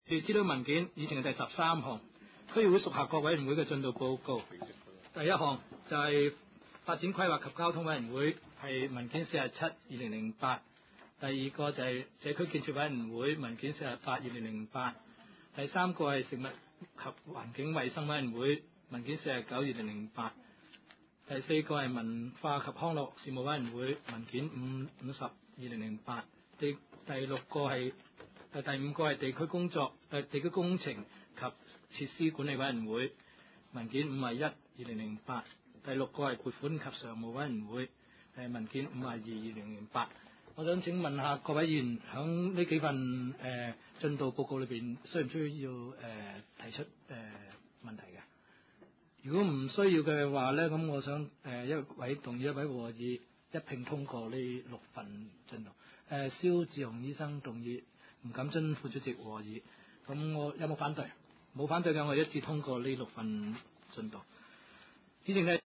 資料文件議程係第13項，區議會屬下各委員會嘅進度報告。第一項就係發展規劃及交通委員會，係文件47/2008。第二個就係社區建設委員會，文件48/2008。第三個係食物及環境衛生委員會，文件49/2008。第四個係文化及康樂事務委員會，文件50/2008。第五個係地區工程及設施管理委員會，文件51/2008。第六個係撥款及常務委員會，文件52/2008。我想請問下各位議員，響呢幾份進度報告裏邊，需唔需要提出問題嘅？如果唔需要嘅話呢，咁我想一位動議一位和議一併通過呢6份進度。蕭志雄醫生動議，吳錦津副主席和議。咁我有冇反對？冇反對嘅，我一致通過呢6份進度。主席呢